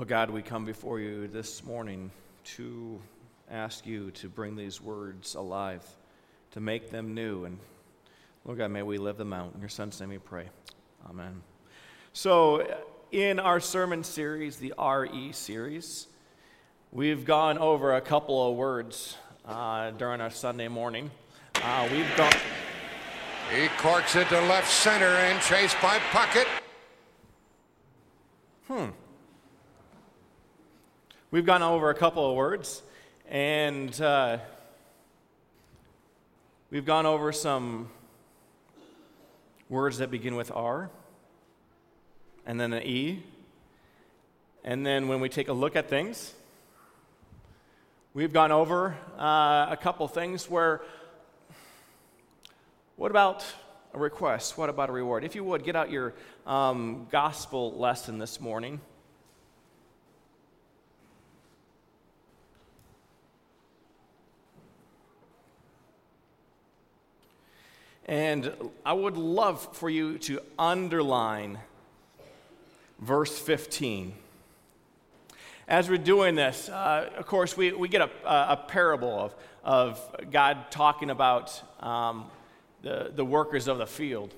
Lord God, we come before you this morning to ask you to bring these words alive, to make them new. And Lord God, may we live them out. In your Son's name we pray. Amen. So in our sermon series, the RE series, we've gone over a couple of words during our Sunday morning. He corks it to left center and chased by Puckett. We've gone over a couple of words, and we've gone over some words that begin with R, and then an E, and then when we take a look at things, we've gone over a couple things where, what about a request? What about a reward? If you would, get out your gospel lesson this morning. And I would love for you to underline verse 15. As we're doing this, of course, we get a parable of God talking about the workers of the field.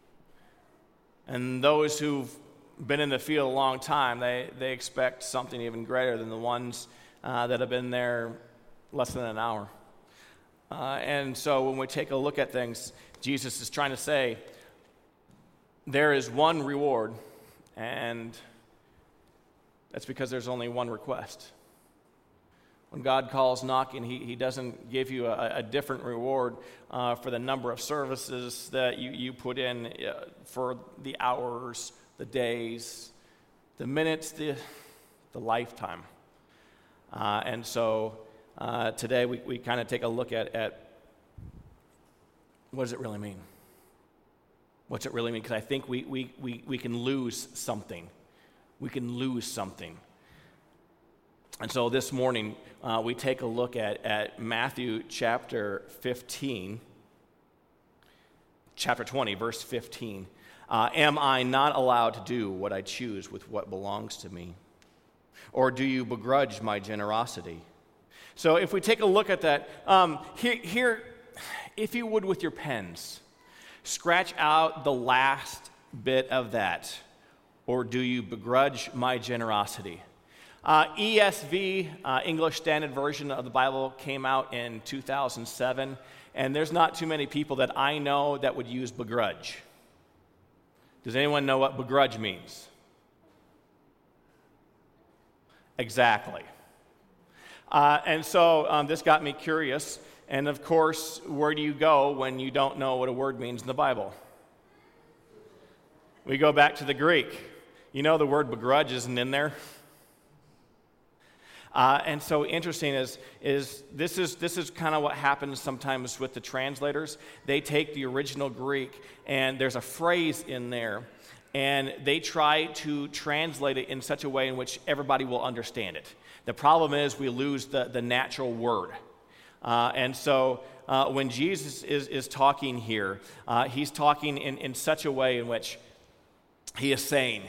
And those who've been in the field a long time, they expect something even greater than the ones that have been there less than an hour. And so when we take a look at things, Jesus is trying to say there is one reward, and that's because there's only one request. When God calls knocking, he doesn't give you a different reward for the number of services that you put in, for the hours, the days, the minutes, the lifetime. And so today we kind of take a look at what does it really mean? What's it really mean? Because I think we can lose something. We can lose something. And so this morning, we take a look at Matthew chapter 15, chapter 20, verse 15. Am I not allowed to do what I choose with what belongs to me? Or do you begrudge my generosity? So if we take a look at that, here, if you would with your pens, scratch out the last bit of that. Or do you begrudge my generosity? ESV, English Standard Version of the Bible, came out in 2007, and there's not too many people that I know that would use begrudge. Does anyone know what begrudge means? Exactly. And so this got me curious, and of course, where do you go when you don't know what a word means in the Bible? We go back to the Greek. You know the word begrudge isn't in there. And so interesting is this is kind of what happens sometimes with the translators. They take the original Greek, and there's a phrase in there, and they try to translate it in such a way in which everybody will understand it. The problem is we lose the natural word. And so when Jesus is talking here, he's talking in such a way in which he is saying,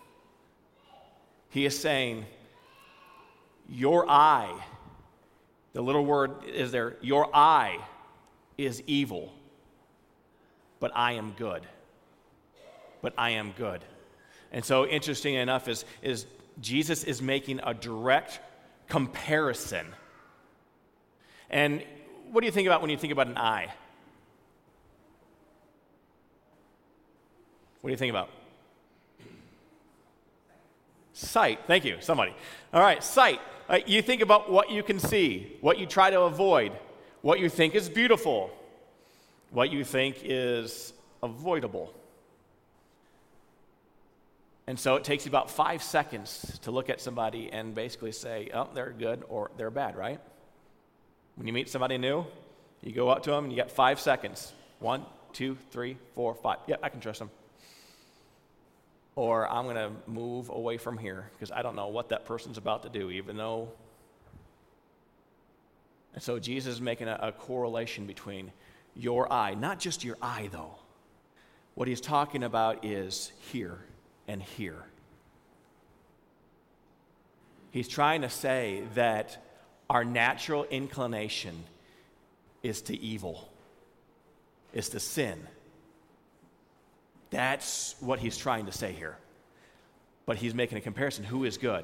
your eye, the little word is there, your eye is evil, but I am good. But I am good. And so interesting enough is Jesus is making a direct comparison. And what do you think about when you think about an eye? What do you think about? Sight. Thank you, somebody. All right, sight. You think about what you can see, what you try to avoid, what you think is beautiful, what you think is avoidable. And so it takes you about 5 seconds to look at somebody and basically say, oh, they're good or they're bad, right? When you meet somebody new, you go up to them and you got 5 seconds. 1, 2, 3, 4, 5. Yeah, I can trust them. Or I'm going to move away from here because I don't know what that person's about to do, even though. And so Jesus is making a correlation between your eye, not just your eye, though. What he's talking about is here and here. He's trying to say that our natural inclination is to evil, is to sin. That's what he's trying to say here. But he's making a comparison. Who is good?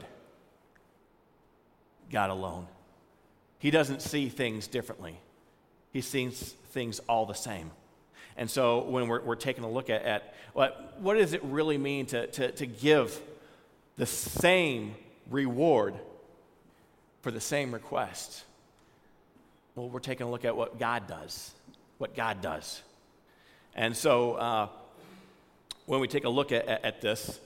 God alone. He doesn't see things differently. He sees things all the same. And so when we're taking a look at what does it really mean to give the same reward for the same request? Well, we're taking a look at what God does. And so when we take a look at this,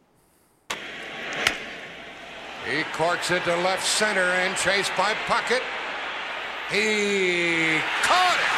He corks it to left center and chased by Puckett. He caught it.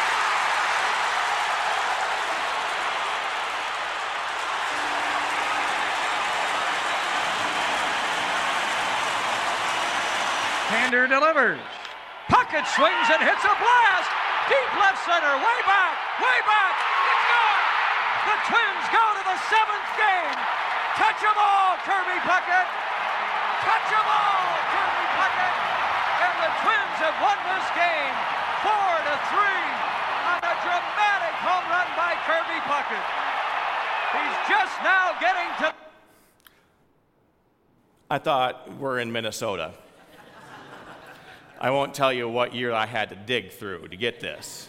Hander delivers. Puckett swings and hits a blast. Deep left center, way back. It's gone. The Twins go to the 7th game. Touch 'em all, Kirby Puckett. Touch 'em all, Kirby Puckett. And the Twins have won this game 4-3 on a dramatic home run by Kirby Puckett. He's just now getting to... I thought we're in Minnesota. I won't tell you what year I had to dig through to get this.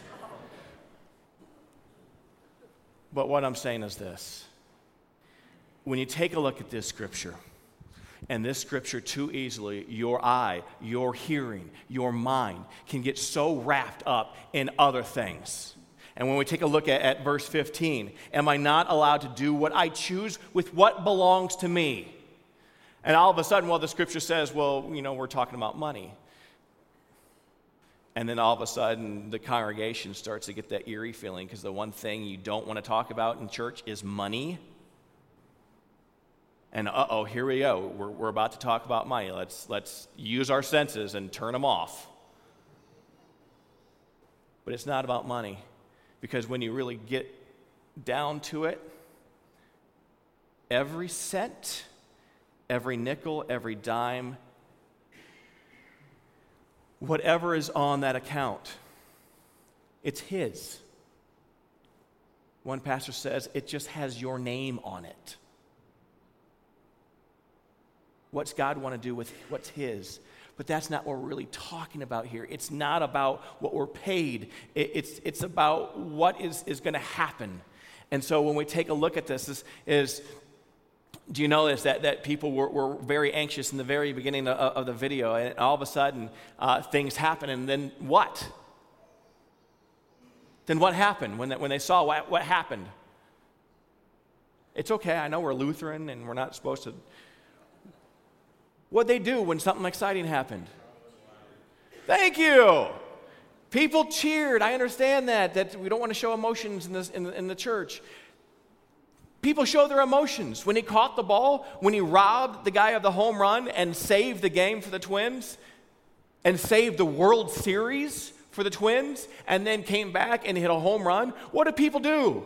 But what I'm saying is this. When you take a look at this scripture, and this scripture too easily, your eye, your hearing, your mind can get so wrapped up in other things. And when we take a look at verse 15, am I not allowed to do what I choose with what belongs to me? And all of a sudden, the scripture says, we're talking about money. And then all of a sudden, the congregation starts to get that eerie feeling because the one thing you don't want to talk about in church is money. And here we go. We're about to talk about money. Let's use our senses and turn them off. But it's not about money, because when you really get down to it, every cent, every nickel, every dime, whatever is on that account, it's his. One pastor says it just has your name on it. What's God want to do with what's his? But that's not what we're really talking about here. It's not about what we're paid. It's about what is going to happen. And so when we take a look at this, do you notice that people were very anxious in the very beginning of the video, and all of a sudden things happen, and then what? Then what happened when they saw what happened? It's okay, I know we're Lutheran and we're not supposed to. What'd they do when something exciting happened? Thank you. People cheered. I understand that we don't want to show emotions in the church. People show their emotions. When he caught the ball, when he robbed the guy of the home run and saved the game for the Twins, and saved the World Series for the Twins, and then came back and hit a home run, what do people do?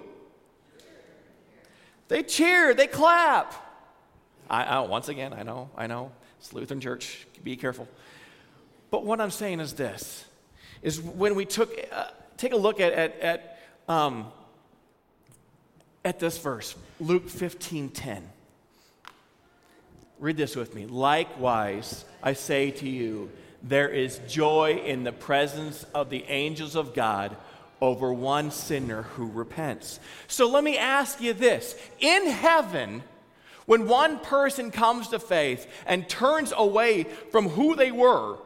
They cheer, they clap. Once again, I know. It's Lutheran church, be careful. But what I'm saying is this, is when we take a look at this verse, Luke 15:10. Read this with me. Likewise, I say to you, there is joy in the presence of the angels of God over one sinner who repents. So let me ask you this. In heaven, when one person comes to faith and turns away from who they were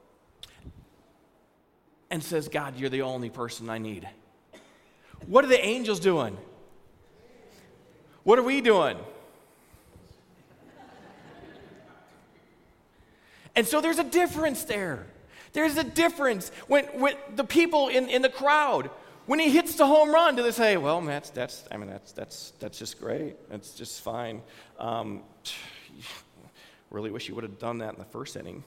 and says, God, you're the only person I need, what are the angels doing? What are we doing? And so there's a difference there. There's a difference when the people in the crowd, when he hits the home run, do they say, well, that's just great. That's just fine. Really wish you would have done that in the first inning.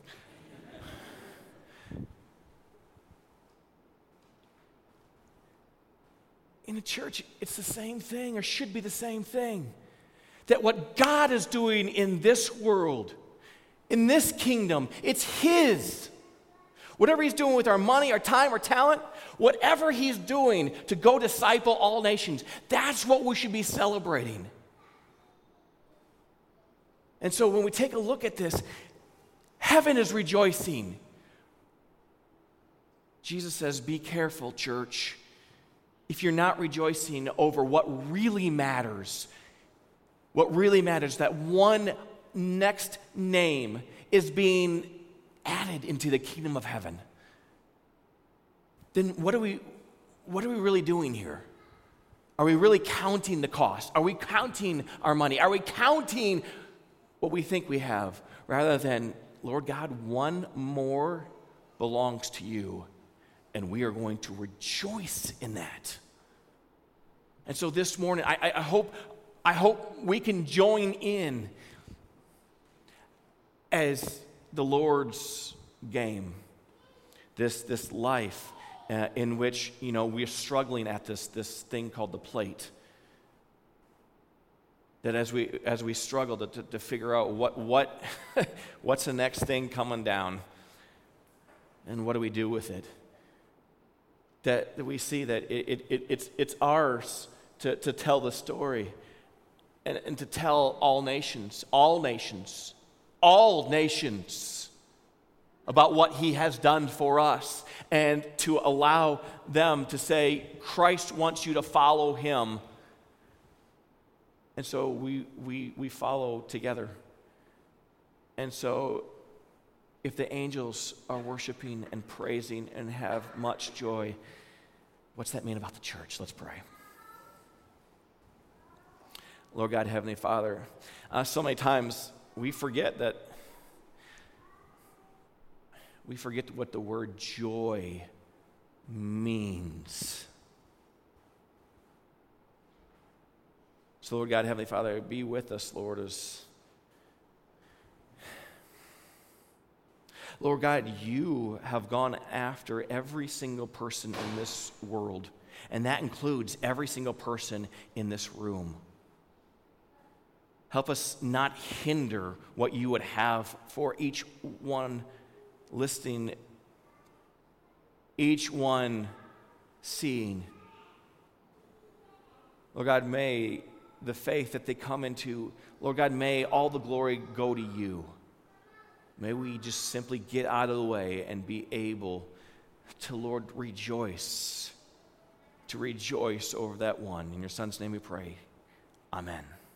In the church, it's the same thing, or should be the same thing. That what God is doing in this world In this kingdom, it's his. Whatever he's doing with our money, our time, our talent, whatever he's doing to go disciple all nations, that's what we should be celebrating. And so when we take a look at this, heaven is rejoicing. Jesus says, be careful, church. If you're not rejoicing over what really matters, that one next name is being added into the kingdom of heaven, then what are we really doing here? Are we really counting the cost? Are we counting our money? Are we counting what we think we have, rather than, Lord God, one more belongs to you, and we are going to rejoice in that. And so this morning, I hope we can join in as the Lord's game, this life in which, we're struggling at this thing called the plate. That as we struggle to figure out what's the next thing coming down, and what do we do with it, that we see that it's ours to tell the story, and to tell all nations about what he has done for us, and to allow them to say, Christ wants you to follow him. And so we follow together. And so if the angels are worshiping and praising and have much joy, what's that mean about the church? Let's pray. Lord God, Heavenly Father, so many times we forget what the word joy means. So, Lord God, Heavenly Father, be with us, Lord, Lord God, you have gone after every single person in this world, and that includes every single person in this room. Help us not hinder what you would have for each one listening, each one seeing. Lord God, may the faith that they come into, Lord God, may all the glory go to you. May we just simply get out of the way and be able to, Lord, rejoice over that one. In your Son's name we pray. Amen.